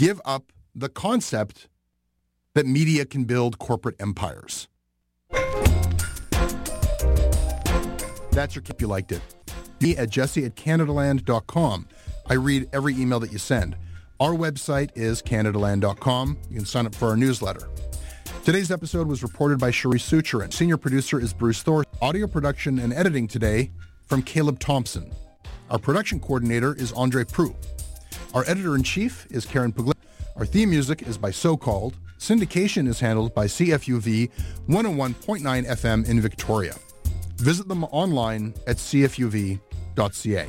give up the concept that media can build corporate empires. That's your if you liked it. Me at jesse@canadaland.com. I read every email that you send. Our website is canadaland.com. You can sign up for our newsletter. Today's episode was reported by Cherie Sucherin. Senior producer is Bruce Thor. Audio production and editing today from Caleb Thompson. Our production coordinator is Andre Proulx. Our editor-in-chief is Karen Pugliese. Our theme music is by So Called. Syndication is handled by CFUV 101.9 FM in Victoria. Visit them online at cfuv.ca.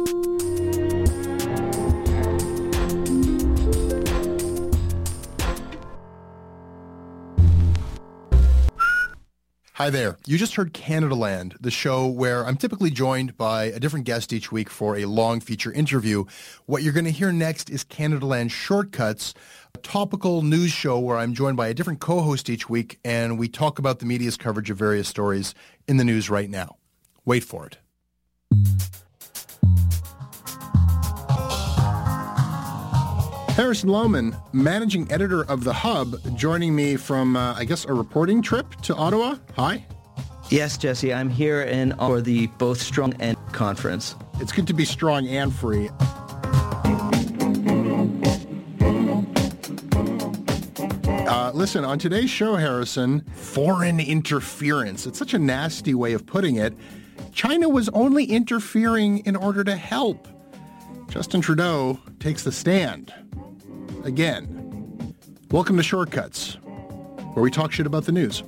Hi there. You just heard Canadaland, the show where I'm typically joined by a different guest each week for a long feature interview. What you're going to hear next is Canadaland Shortcuts, a topical news show where I'm joined by a different co-host each week, and we talk about the media's coverage of various stories in the news right now. Wait for it. Harrison Lohman, managing editor of The Hub, joining me from, a reporting trip to Ottawa. Hi. Yes, Jesse, I'm here for the Both Strong and conference. It's good to be strong and free. Listen, on today's show, Harrison, foreign interference. It's such a nasty way of putting it. China was only interfering in order to help. Justin Trudeau takes the stand. Again. Welcome to Shortcuts, where we talk shit about the news.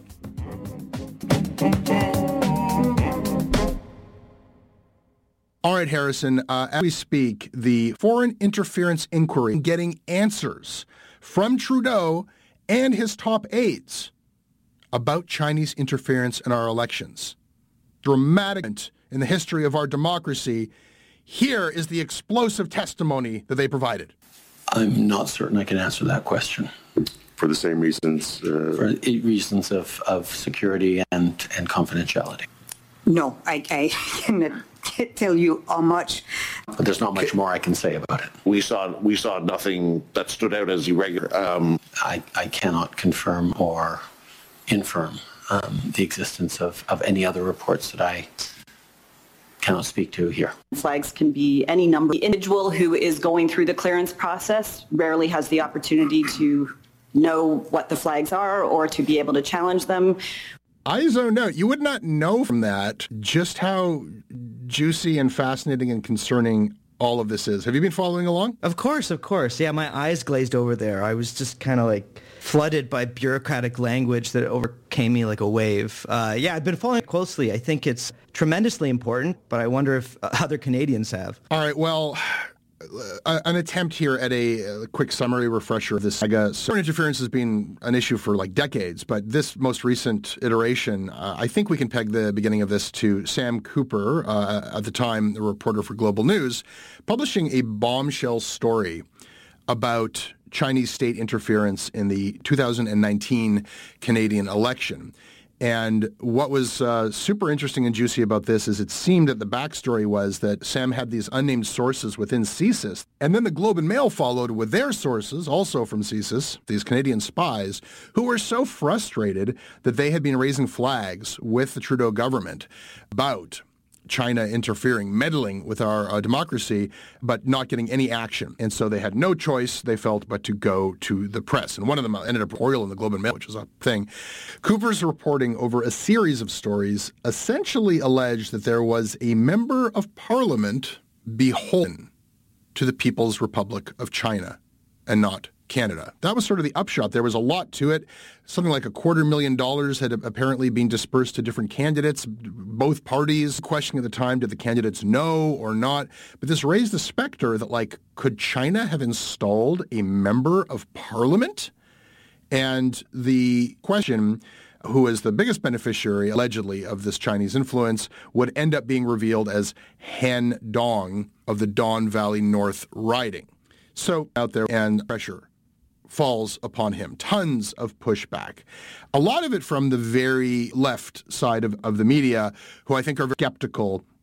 All right, Harrison, as we speak, the foreign interference inquiry getting answers from Trudeau and his top aides about Chinese interference in our elections. Dramatic in the history of our democracy. Here is the explosive testimony that they provided. I'm not certain I can answer that question. For the same reasons? For reasons of security and confidentiality. No, I cannot tell you how much. But there's not much more I can say about it. We saw nothing that stood out as irregular. I cannot confirm or infirm the existence of any other reports that I cannot speak to here. Flags can be any number. The individual who is going through the clearance process rarely has the opportunity to know what the flags are or to be able to challenge them. I zone out. You would not know from that just how juicy and fascinating and concerning all of this is. Have you been following along? Of course. Yeah, my eyes glazed over there. I was just kind of like flooded by bureaucratic language that overcame me like a wave. I've been following it closely. I think it's tremendously important, but I wonder if other Canadians have. All right, well, an attempt here at a quick summary refresher of this saga. Foreign interference has been an issue for like decades, but this most recent iteration, I think we can peg the beginning of this to Sam Cooper, at the time a reporter for Global News, publishing a bombshell story about Chinese state interference in the 2019 Canadian election. And what was super interesting and juicy about this is it seemed that the backstory was that Sam had these unnamed sources within CSIS, and then the Globe and Mail followed with their sources, also from CSIS, these Canadian spies, who were so frustrated that they had been raising flags with the Trudeau government about China interfering, meddling with our democracy, but not getting any action. And so they had no choice, they felt, but to go to the press. And one of them ended up royal in the Globe and Mail, which was a thing. Cooper's reporting over a series of stories essentially alleged that there was a member of parliament beholden to the People's Republic of China and not Canada. That was sort of the upshot. There was a lot to it. Something like $250,000 had apparently been dispersed to different candidates, both parties. The question at the time, did the candidates know or not? But this raised the specter that, could China have installed a member of parliament? And the question, who is the biggest beneficiary, allegedly, of this Chinese influence, would end up being revealed as Han Dong of the Don Valley North riding. So out there, and pressure falls upon him. Tons of pushback. A lot of it from the very left side of the media, who I think are very skeptical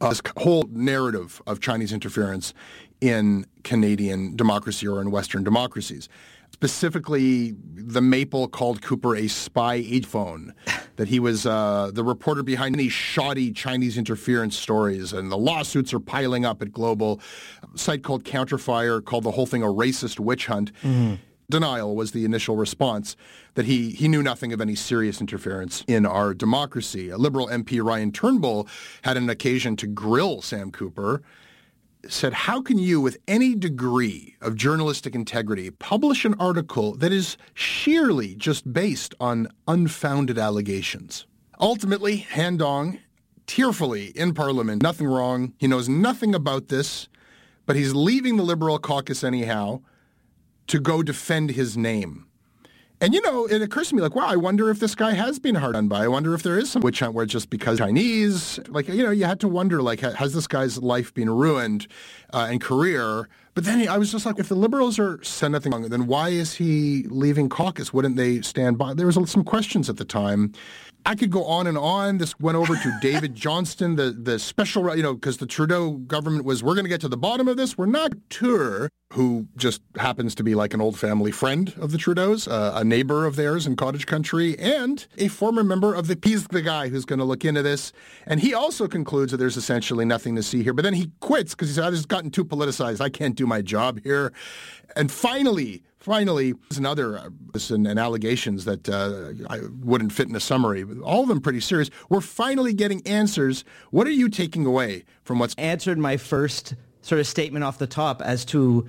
this whole narrative of Chinese interference in Canadian democracy or in Western democracies. Specifically, the Maple called Cooper a spy phone, that he was the reporter behind these shoddy Chinese interference stories, and the lawsuits are piling up at Global. A site called Counterfire called the whole thing a racist witch hunt. Mm-hmm. Denial was the initial response, that he knew nothing of any serious interference in our democracy. A Liberal MP, Ryan Turnbull, had an occasion to grill Sam Cooper, said, how can you, with any degree of journalistic integrity, publish an article that is sheerly just based on unfounded allegations? Ultimately, Han Dong, tearfully in Parliament, nothing wrong, he knows nothing about this, but he's leaving the Liberal caucus anyhow to go defend his name. And, it occurs to me, wow, I wonder if this guy has been hard done by. I wonder if there is some witch hunt where it's just because Chinese, you had to wonder, has this guy's life been ruined and career? But then I was just if the Liberals are said nothing wrong, then why is he leaving caucus? Wouldn't they stand by? There was some questions at the time. I could go on and on. This went over to David Johnston, the special, because the Trudeau government was, we're going to get to the bottom of this. We're not Tour, who just happens to be an old family friend of the Trudeaus, a neighbor of theirs in Cottage Country, and a former member of he's the guy who's going to look into this. And he also concludes that there's essentially nothing to see here. But then he quits because he said, this has gotten too politicized. I can't do my job here. And finally, there's another and allegations that I wouldn't fit in a summary, but all of them pretty serious. We're finally getting answers. What are you taking away from what's answered my first sort of statement off the top as to,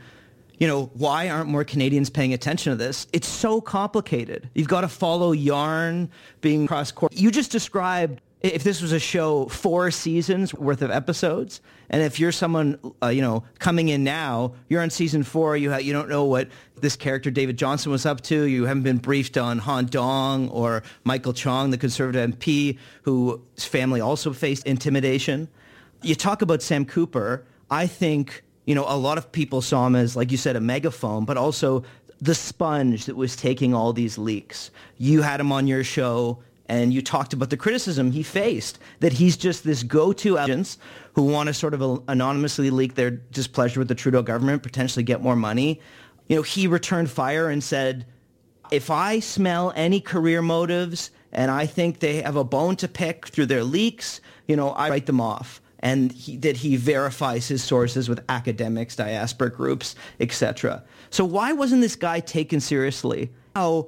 why aren't more Canadians paying attention to this? It's so complicated. You've got to follow yarn being cross-court. You just described, if this was a show, 4 seasons worth of episodes, and if you're someone, coming in now, you're on season 4, you don't know what this character David Johnston was up to, you haven't been briefed on Han Dong or Michael Chong, the Conservative MP, whose family also faced intimidation. You talk about Sam Cooper, I think, a lot of people saw him as, like you said, a megaphone, but also the sponge that was taking all these leaks. You had him on your show, and you talked about the criticism he faced, that he's just this go-to agents who want to sort of anonymously leak their displeasure with the Trudeau government, potentially get more money. He returned fire and said, if I smell any career motives and I think they have a bone to pick through their leaks, I write them off. And he verifies his sources with academics, diaspora groups, etc. So why wasn't this guy taken seriously? I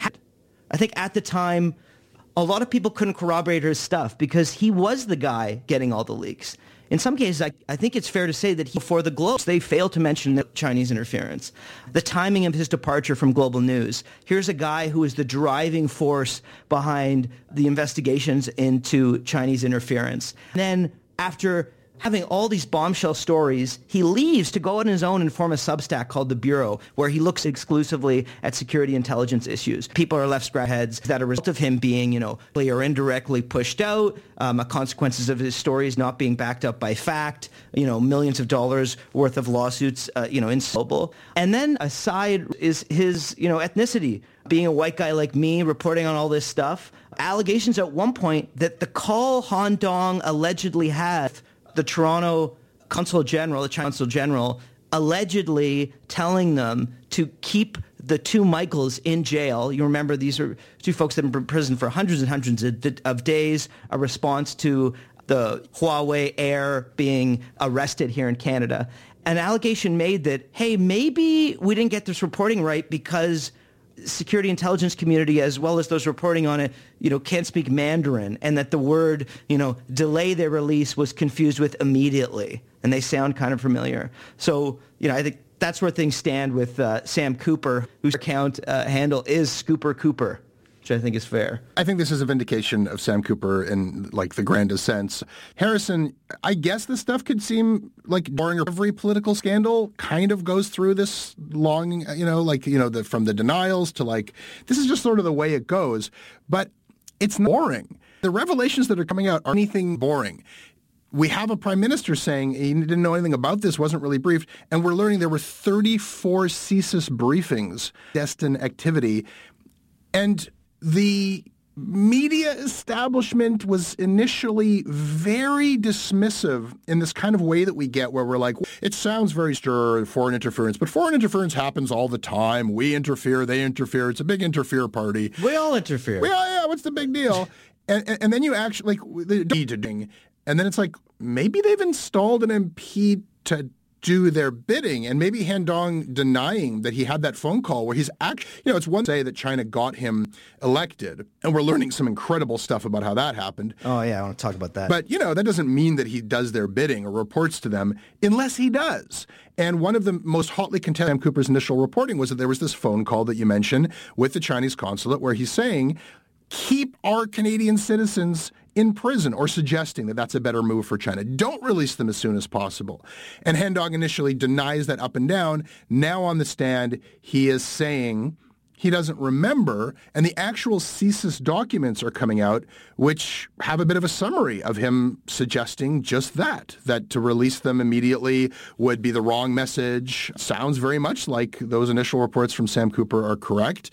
think at the time, a lot of people couldn't corroborate his stuff because he was the guy getting all the leaks. In some cases, I think it's fair to say that before the Globe, they failed to mention the Chinese interference. The timing of his departure from Global News. Here's a guy who is the driving force behind the investigations into Chinese interference. And then after having all these bombshell stories, he leaves to go on his own and form a Substack called The Bureau, where he looks exclusively at security intelligence issues. People are left scratching heads that a result of him being, or indirectly pushed out, consequences of his stories not being backed up by fact, millions of dollars worth of lawsuits, in global. And then aside is his, ethnicity. Being a white guy like me, reporting on all this stuff. Allegations at one point that the call Han Dong allegedly had, the Toronto Consul General, the China Consul General, allegedly telling them to keep the 2 Michaels in jail. You remember these are 2 folks that have been in prison for hundreds and hundreds of days, a response to the Huawei heir being arrested here in Canada. An allegation made that, hey, maybe we didn't get this reporting right because security intelligence community, as well as those reporting on it, can't speak Mandarin, and that the word, delay their release was confused with immediately, and they sound kind of familiar. So, I think that's where things stand with Sam Cooper, whose account handle is Scooper Cooper, which I think is fair. I think this is a vindication of Sam Cooper in the grandest sense. Harrison, I guess this stuff could seem like boring. Every political scandal kind of goes through this long, from the denials to this is just sort of the way it goes. But it's not boring. The revelations that are coming out aren't anything boring. We have a prime minister saying he didn't know anything about this, wasn't really briefed, and we're learning there were 34 CSIS briefings, destined activity, and the media establishment was initially very dismissive in this kind of way that we get where we're like, it sounds very sure foreign interference, but foreign interference happens all the time. We interfere, they interfere. It's a big interfere party. We all interfere. Yeah, what's the big deal? And then you actually, like, and then it's like, maybe they've installed an MP to do their bidding, and maybe Han Dong denying that he had that phone call where he's actually, it's one to say that China got him elected, and we're learning some incredible stuff about how that happened. Oh yeah, I want to talk about that. But, that doesn't mean that he does their bidding or reports to them unless he does. And one of the most hotly contested Sam Cooper's initial reporting was that there was this phone call that you mentioned with the Chinese consulate where he's saying, keep our Canadian citizens in prison, or suggesting that that's a better move for China. Don't release them as soon as possible. And Han Dong initially denies that up and down. Now on the stand, he is saying he doesn't remember, and the actual CSIS documents are coming out, which have a bit of a summary of him suggesting just that to release them immediately would be the wrong message. Sounds very much like those initial reports from Sam Cooper are correct.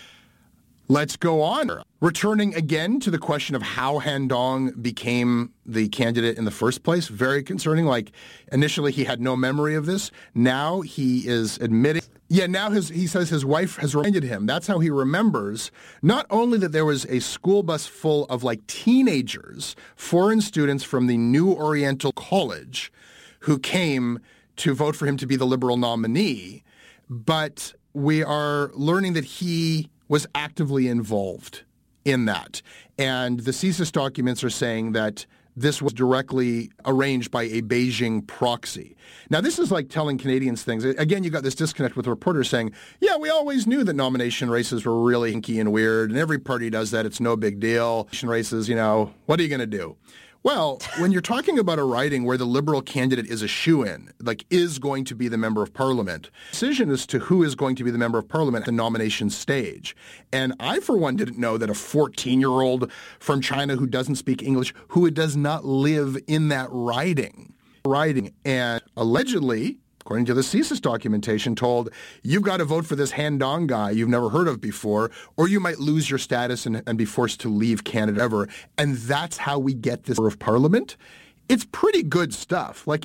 Let's go on. Returning again to the question of how Han Dong became the candidate in the first place, very concerning. Like, initially he had no memory of this. Now he is admitting. Yeah, now he says his wife has reminded him. That's how he remembers not only that there was a school bus full of like teenagers, foreign students from the New Oriental College who came to vote for him to be the Liberal nominee, but we are learning that he was actively involved in that. And the CSIS documents are saying that this was directly arranged by a Beijing proxy. Now, this is like telling Canadians things. Again, you got this disconnect with reporters saying, yeah, we always knew that nomination races were really hinky and weird, and every party does that. It's no big deal. Nomination races, what are you going to do? Well, when you're talking about a riding where the Liberal candidate is a shoo-in, like is going to be the member of Parliament, decision as to who is going to be the member of Parliament at the nomination stage. And I, for one, didn't know that a 14-year-old from China who doesn't speak English, who does not live in that riding, and allegedly, according to the CSIS documentation, told, you've got to vote for this Han Dong guy you've never heard of before, or you might lose your status and be forced to leave Canada ever. And that's how we get this of Parliament. It's pretty good stuff. Like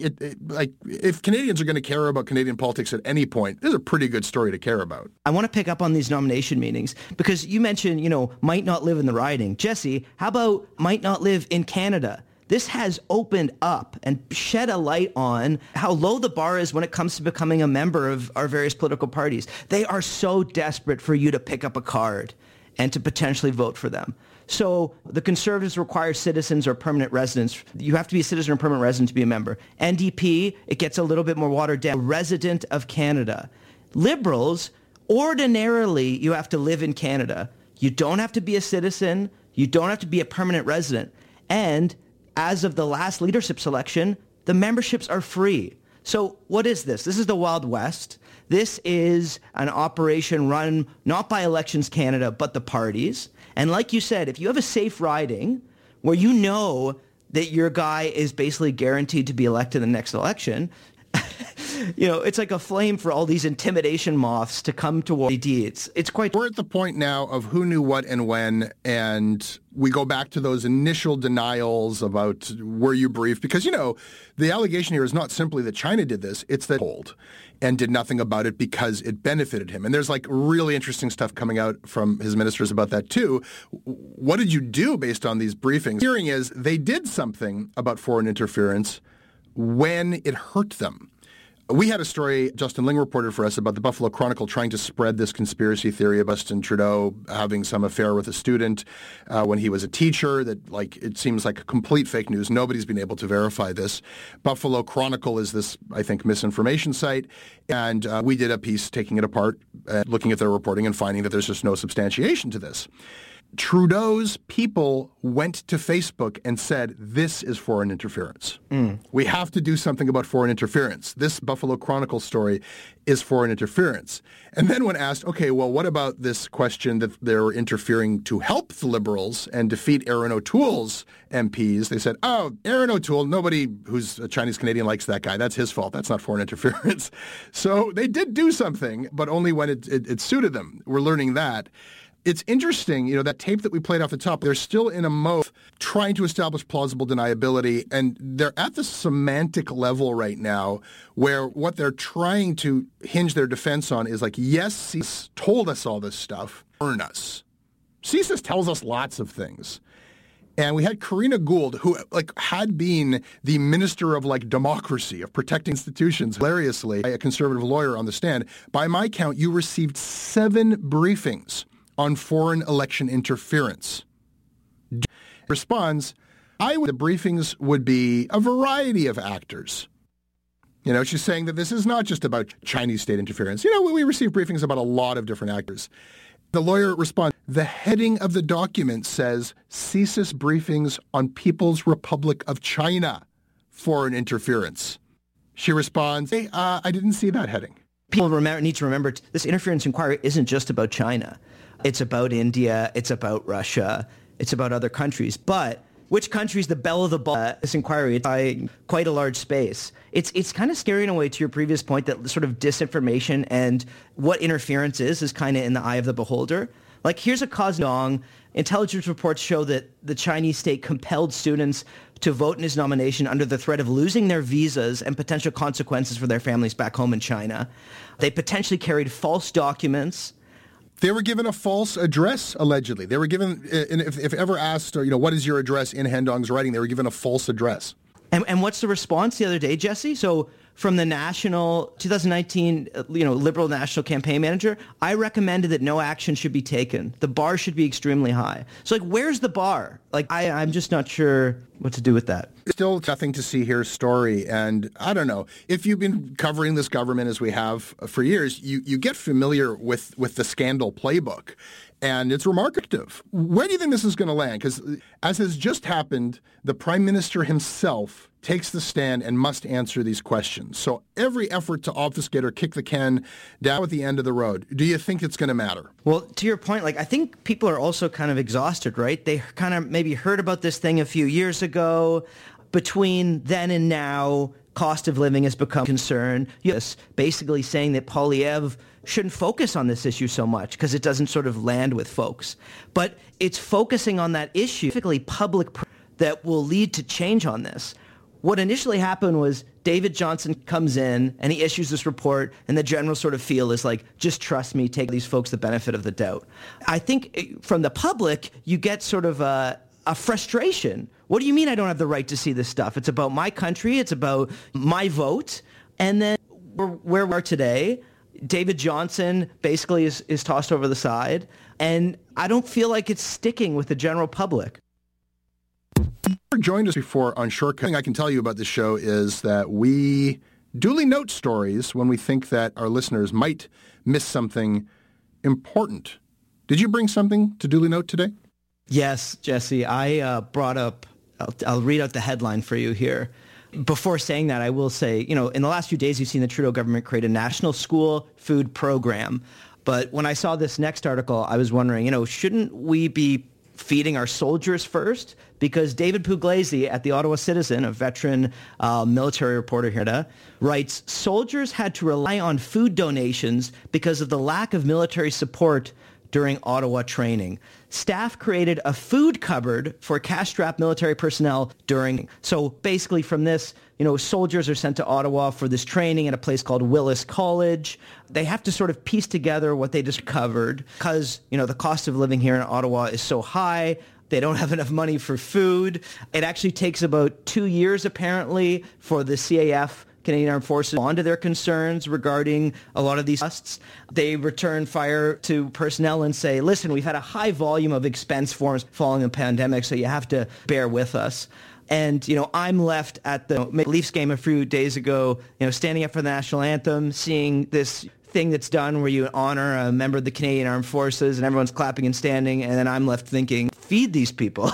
if Canadians are going to care about Canadian politics at any point, this is a pretty good story to care about. I want to pick up on these nomination meetings because you mentioned, might not live in the riding. Jesse, how about might not live in Canada? This has opened up and shed a light on how low the bar is when it comes to becoming a member of our various political parties. They are so desperate for you to pick up a card and to potentially vote for them. So the Conservatives require citizens or permanent residents. You have to be a citizen or permanent resident to be a member. NDP, it gets a little bit more watered down. Resident of Canada. Liberals, ordinarily, you have to live in Canada. You don't have to be a citizen. You don't have to be a permanent resident. And as of the last leadership selection, the memberships are free. So what is this? This is the Wild West. This is an operation run not by Elections Canada, but the parties. And like you said, if you have a safe riding where you know that your guy is basically guaranteed to be elected in the next election, it's like a flame for all these intimidation moths to come toward deeds. It's quite... We're at the point now of who knew what and when, and we go back to those initial denials about were you briefed? Because, the allegation here is not simply that China did this, it's that told and did nothing about it because it benefited him. And there's like really interesting stuff coming out from his ministers about that too. What did you do based on these briefings? The hearing is they did something about foreign interference when it hurt them. We had a story Justin Ling reported for us about the Buffalo Chronicle trying to spread this conspiracy theory of Justin Trudeau having some affair with a student when he was a teacher that, it seems like complete fake news. Nobody's been able to verify this. Buffalo Chronicle is this, I think, misinformation site. And we did a piece taking it apart, looking at their reporting and finding that there's just no substantiation to this. Trudeau's people went to Facebook and said, this is foreign interference. We have to do something about foreign interference. This Buffalo Chronicle story is foreign interference. And then when asked, okay, well, what about this question that they're interfering to help the Liberals and defeat Erin O'Toole's MPs? They said, oh, Erin O'Toole, nobody who's a Chinese Canadian likes that guy. That's his fault. That's not foreign interference. So they did do something, but only when it suited them. We're learning that. It's interesting, that tape that we played off the top, they're still in a mode trying to establish plausible deniability, and they're at the semantic level right now where what they're trying to hinge their defense on is like, yes, CSIS told us all this stuff, earn us. CSIS tells us lots of things. And we had Karina Gould, who had been the minister of democracy, of protecting institutions, hilariously, a conservative lawyer on the stand. By my count, you received 7 briefings on foreign election interference. Responds, the briefings would be a variety of actors. She's saying that this is not just about Chinese state interference. We receive briefings about a lot of different actors. The lawyer responds, the heading of the document says CSIS briefings on People's Republic of China, foreign interference. She responds, hey, I didn't see that heading. People need to remember this interference inquiry isn't just about China. It's about India. It's about Russia. It's about other countries. But which country is the belle of the ball? This inquiry, it's quite a large space. It's kind of scary in a way, to your previous point, that sort of disinformation and what interference is kind of in the eye of the beholder. Here's a cause dong. Intelligence reports show that the Chinese state compelled students to vote in his nomination under the threat of losing their visas and potential consequences for their families back home in China. They potentially carried false documents. They were given a false address, allegedly. They were given, if ever asked, what is your address in Han Dong's writing, they were given a false address. And what's the response the other day, Jesse? So from the national 2019, Liberal National Campaign Manager, I recommended that no action should be taken. The bar should be extremely high. So where's the bar? I'm just not sure what to do with that. Still nothing to see here story. And I don't know, if you've been covering this government as we have for years, you get familiar with the scandal playbook. And it's remarkable. Where do you think this is going to land? Because as has just happened, the Prime Minister himself takes the stand and must answer these questions. So every effort to obfuscate or kick the can down at the end of the road, do you think it's going to matter? Well, to your point, I think people are also kind of exhausted, right? They kind of maybe heard about this thing a few years ago. Between then and now, cost of living has become a concern. Yes, basically saying that Poilievre shouldn't focus on this issue so much because it doesn't sort of land with folks. But it's focusing on that issue, specifically public, that will lead to change on this. What initially happened was David Johnston comes in and he issues this report, and the general sort of feel is just trust me, take these folks the benefit of the doubt. I think from the public, you get sort of a frustration. What do you mean I don't have the right to see this stuff? It's about my country. It's about my vote. And then where we are today, David Johnston basically is tossed over the side. And I don't feel like it's sticking with the general public. Joined us before on Shortcut. I can tell you about this show is that we duly note stories when we think that our listeners might miss something important. Did you bring something to duly note today? Yes, Jesse. I brought up, I'll read out the headline for you here. Before saying that, I will say, in the last few days, you've seen the Trudeau government create a national school food program. But when I saw this next article, I was wondering, shouldn't we be feeding our soldiers first? Because David Puglisi at the Ottawa Citizen, a veteran military reporter here, writes, soldiers had to rely on food donations because of the lack of military support during Ottawa training. Staff created a food cupboard for cash-strapped military personnel during. So basically from this, soldiers are sent to Ottawa for this training at a place called Willis College. They have to sort of piece together what they discovered because, the cost of living here in Ottawa is so high. They don't have enough money for food. It actually takes about 2 years, apparently, for the CAF, Canadian Armed Forces, on to their concerns regarding a lot of these costs. They return fire to personnel and say, listen, we've had a high volume of expense forms following the pandemic, so you have to bear with us. And, I'm left at the Leafs game a few days ago, standing up for the national anthem, seeing this thing that's done where you honor a member of the Canadian Armed Forces and everyone's clapping and standing, and then I'm left thinking, feed these people.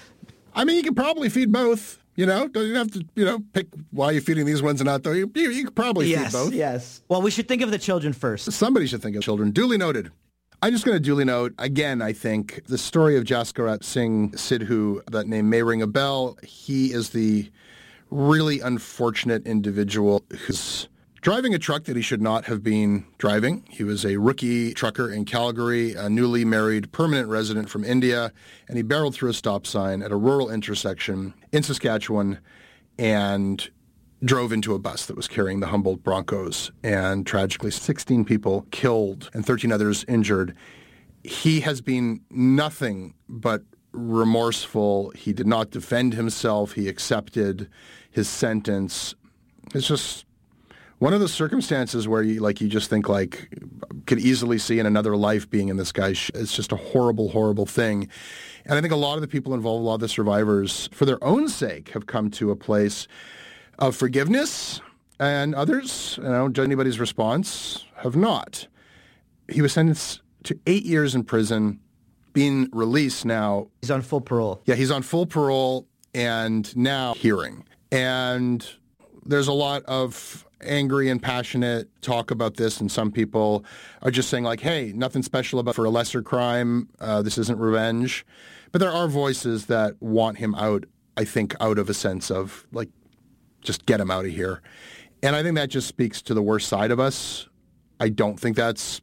I mean, you can probably feed both. Don't you have to, pick why you're feeding these ones and not those. You could probably feed both. Yes. Well, we should think of the children first. Somebody should think of children. Duly noted. I'm just going to duly note, again, I think, the story of Jaskarat Singh Sidhu, that name may ring a bell. He is the really unfortunate individual whose driving a truck that he should not have been driving. He was a rookie trucker in Calgary, a newly married permanent resident from India, and he barreled through a stop sign at a rural intersection in Saskatchewan and drove into a bus that was carrying the Humboldt Broncos, and tragically 16 people killed and 13 others injured. He has been nothing but remorseful. He did not defend himself. He accepted his sentence. It's just one of those circumstances where you just think could easily see in another life being in this guy's It's just a horrible, horrible thing. And I think a lot of the people involved, a lot of the survivors, for their own sake, have come to a place of forgiveness, and others, judge anybody's response, have not. He was sentenced to 8 years in prison, being released now. He's on full parole. Yeah, he's on full parole and now hearing. And there's a lot of angry and passionate talk about this, and some people are just saying hey, nothing special about for a lesser crime. This isn't revenge. But there are voices that want him out, I think, out of a sense of just get him out of here. And I think that just speaks to the worst side of us. I think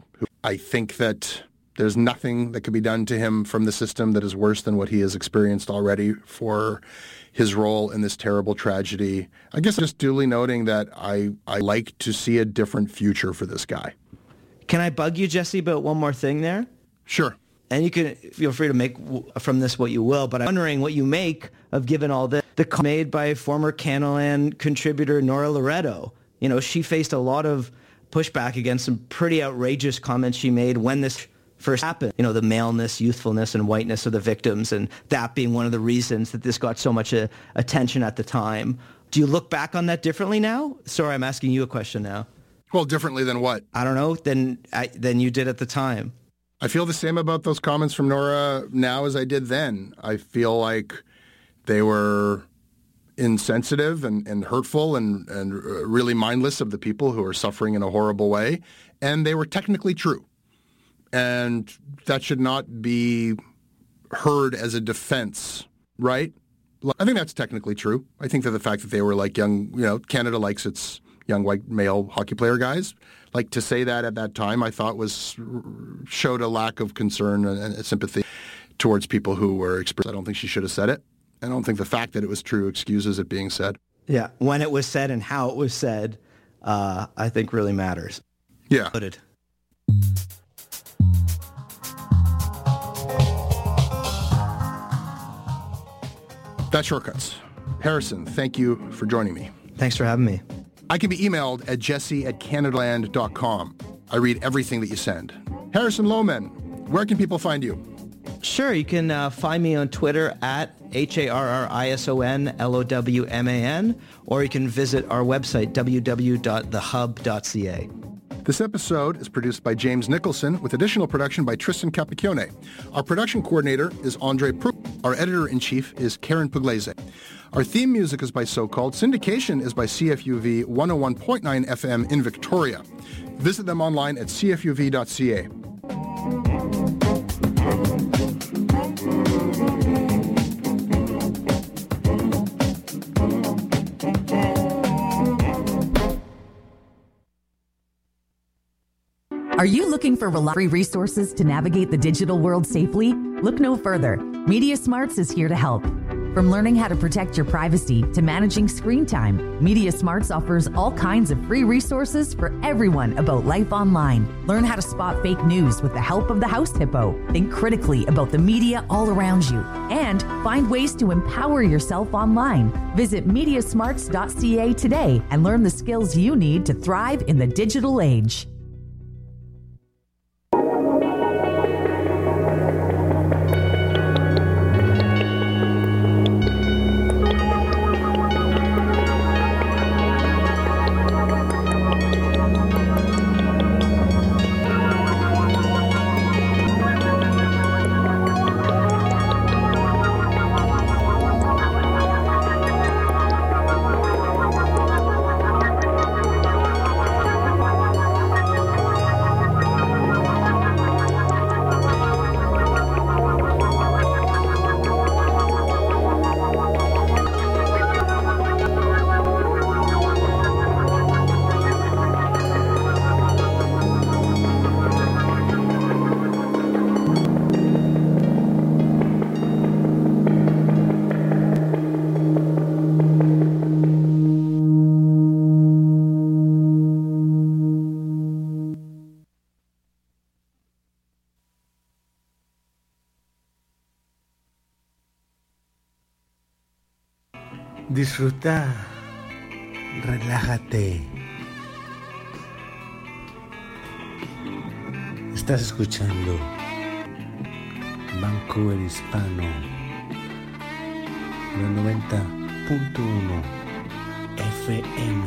that there's nothing that could be done to him from the system that is worse than what he has experienced already for his role in this terrible tragedy. I guess just duly noting that I like to see a different future for this guy. Can I bug you, Jesse, about one more thing there? Sure. And you can feel free to make from this what you will, but I'm wondering what you make of, given all this, the comment made by former Canaland contributor Nora Loretto. She faced a lot of pushback against some pretty outrageous comments she made when this first happened. The maleness, youthfulness, and whiteness of the victims, and that being one of the reasons that this got so much attention at the time. Do you look back on that differently now? Sorry, I'm asking you a question now. Well, differently than what? I don't know, than you did at the time. I feel the same about those comments from Nora now as I did then. I feel like they were insensitive and hurtful and really mindless of the people who are suffering in a horrible way. And they were technically true. And that should not be heard as a defense, right? I think that's technically true. I think that the fact that they were young, Canada likes its young white male hockey player guys. To say that at that time, I thought showed a lack of concern and sympathy towards people who were experienced. I don't think she should have said it. I don't think the fact that it was true excuses it being said. Yeah, when it was said and how it was said, I think really matters. Yeah. Noted. That's Shortcuts. Harrison, thank you for joining me. Thanks for having me. I can be emailed at jesse@canadaland.com. I read everything that you send. Harrison Lohman, where can people find you? Sure, you can find me on Twitter at HARRISONLOWMAN, or you can visit our website, www.thehub.ca. This episode is produced by James Nicholson with additional production by Tristan Capicchione. Our production coordinator is Andre Prou. Our editor-in-chief is Karen Pugliese. Our theme music is by So-Called. Syndication is by CFUV 101.9 FM in Victoria. Visit them online at cfuv.ca. Are you looking for reliable resources to navigate the digital world safely? Look no further. Media Smarts is here to help. From learning how to protect your privacy to managing screen time, Media Smarts offers all kinds of free resources for everyone about life online. Learn how to spot fake news with the help of the House Hippo. Think critically about the media all around you. And find ways to empower yourself online. Visit mediasmarts.ca today and learn the skills you need to thrive in the digital age. Disfruta, relájate. Estás escuchando Vancouver Hispano, los 90.1 FM.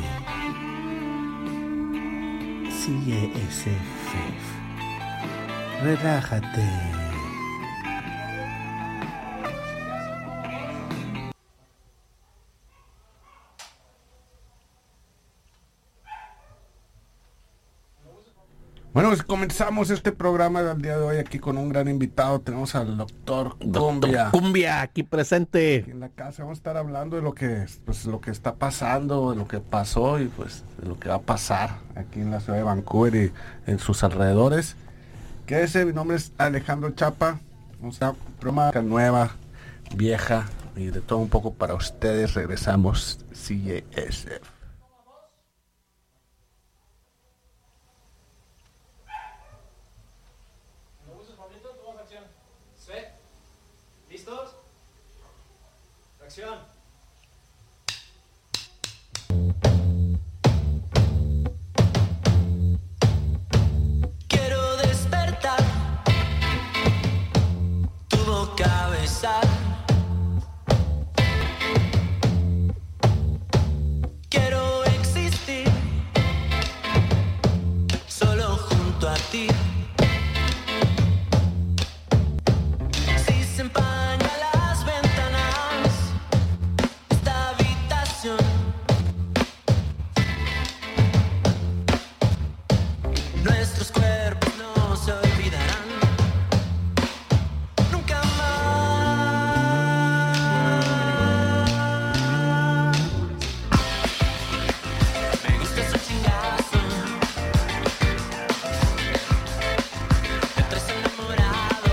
CJSF. Relájate. Bueno, pues comenzamos este programa del día de hoy aquí con un gran invitado. Tenemos al doctor Cumbia. Cumbia, aquí presente. Aquí en la casa vamos a estar hablando de lo que, pues, lo que está pasando, de lo que pasó y pues de lo que va a pasar aquí en la ciudad de Vancouver y en sus alrededores. Mi nombre es Alejandro Chapa. Vamos a un programa nueva, vieja y de todo un poco para ustedes. Regresamos CJSF. ¿Listos? Acción.